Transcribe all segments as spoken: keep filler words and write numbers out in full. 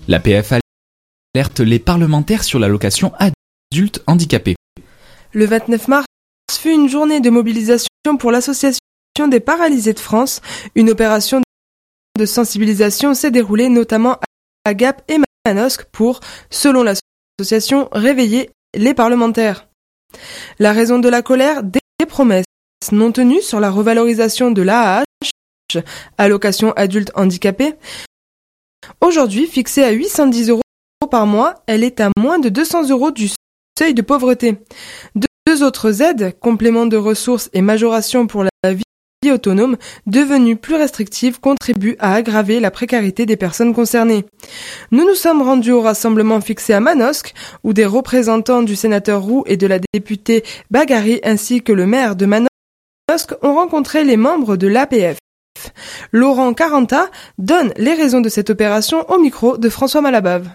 L'A P F alerte les parlementaires sur l'allocation adultes handicapés. Le vingt-neuf mars fut une journée de mobilisation pour l'Association des paralysés de France. Une opération de sensibilisation s'est déroulée notamment à Gap et Manosque pour, selon l'association, réveiller les parlementaires. La raison de la colère, des promesses non tenues sur la revalorisation de l'A A H, allocation adulte handicapé. Aujourd'hui, fixée à huit cent dix euros par mois, elle est à moins de deux cents euros du seuil de pauvreté. Deux autres aides, complément de ressources et majoration pour la vie autonome, devenues plus restrictives, contribuent à aggraver la précarité des personnes concernées. Nous nous sommes rendus au rassemblement fixé à Manosque, où des représentants du sénateur Roux et de la députée Bagari ainsi que le maire de Manosque ont rencontré les membres de l'A P F. Laurent Caranta donne les raisons de cette opération au micro de François Malabave.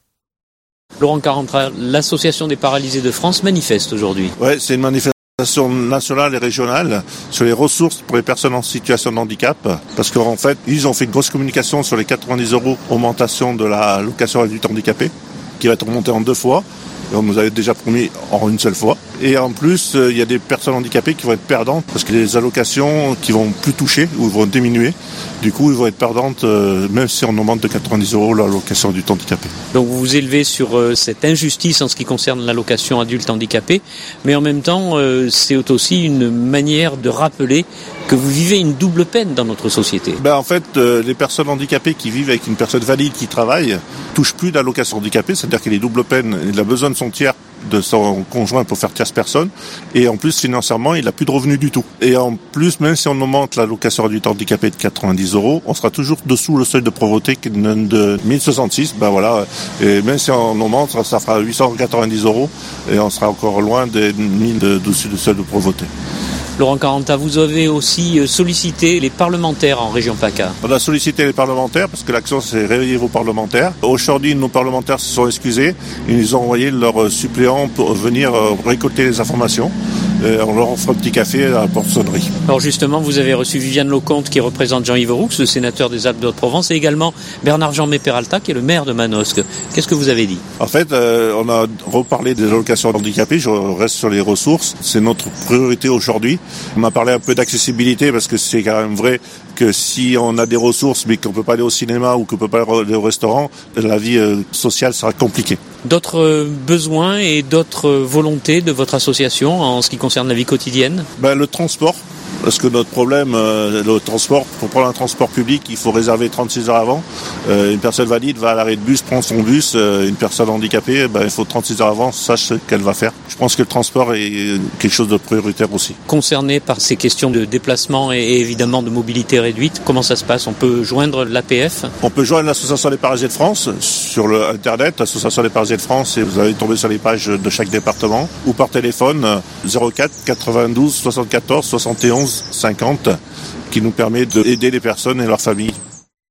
Laurent Caranta, l'Association des paralysés de France manifeste aujourd'hui. Oui, c'est une manifestation nationale et régionale sur les ressources pour les personnes en situation de handicap. Parce qu'en fait, ils ont fait une grosse communication sur les quatre-vingt-dix euros augmentation de la location adulte handicapé, qui va être remontée en deux fois. On nous avait déjà promis en une seule fois. Et en plus, il euh, y a des personnes handicapées qui vont être perdantes parce que les allocations qui vont plus toucher ou vont diminuer. Du coup, ils vont être perdantes euh, même si on augmente de quatre-vingt-dix euros l'allocation adulte handicapé. Donc vous vous élevez sur euh, cette injustice en ce qui concerne l'allocation adulte handicapé, mais en même temps, euh, c'est aussi une manière de rappeler que vous vivez une double peine dans notre société. Ben en fait, euh, les personnes handicapées qui vivent avec une personne valide qui travaille touchent plus d'allocation handicapée, c'est-à-dire qu'il est double peine. Il a besoin de son tiers, de son conjoint pour faire tierce personne, et en plus financièrement il n'a plus de revenus du tout. Et en plus, même si on augmente l'allocation adulte handicapé de quatre-vingt-dix euros, on sera toujours dessous le seuil de pauvreté qui est de mille soixante-six. Ben voilà, et même si on augmente, ça, ça fera huit cent quatre-vingt-dix euros, et on sera encore loin des mille de, dessus du seuil de pauvreté. Laurent Caranta, vous avez aussi sollicité les parlementaires en région PACA. On a sollicité les parlementaires parce que l'action c'est réveiller vos parlementaires. Aujourd'hui, nos parlementaires se sont excusés. Ils ont envoyé leurs suppléants pour venir récolter les informations. Et on leur offre un petit café à la porte-sonnerie. Alors justement, vous avez reçu Viviane Lecomte qui représente Jean-Yves Roux, le sénateur des Alpes de Haute-Provence, et également Bernard-Jean Peralta qui est le maire de Manosque. Qu'est-ce que vous avez dit? En fait, euh, on a reparlé des allocations handicapées. Je reste sur les ressources. C'est notre priorité aujourd'hui. On a parlé un peu d'accessibilité parce que c'est quand même vrai que si on a des ressources mais qu'on peut pas aller au cinéma ou qu'on peut pas aller au restaurant, la vie euh, sociale sera compliquée. D'autres besoins et d'autres volontés de votre association en ce qui concerne la vie quotidienne? Ben, le transport. Parce que notre problème, euh, le transport, pour prendre un transport public, il faut réserver trente-six heures avant. Euh, une personne valide va à l'arrêt de bus, prend son bus. Euh, une personne handicapée, ben, il faut trente-six heures avant, sache ce qu'elle va faire. Je pense que le transport est quelque chose de prioritaire aussi. Concerné par ces questions de déplacement et, et évidemment de mobilité réduite, comment ça se passe? On peut joindre l'A P F? On peut joindre l'Association des paralysés de France sur le Internet, l'Association des paralysés de France, et vous allez tomber sur les pages de chaque département, ou par téléphone zéro quatre quatre-vingt-douze soixante-quatorze soixante et onze cinquante qui nous permet d'aider les personnes et leurs familles.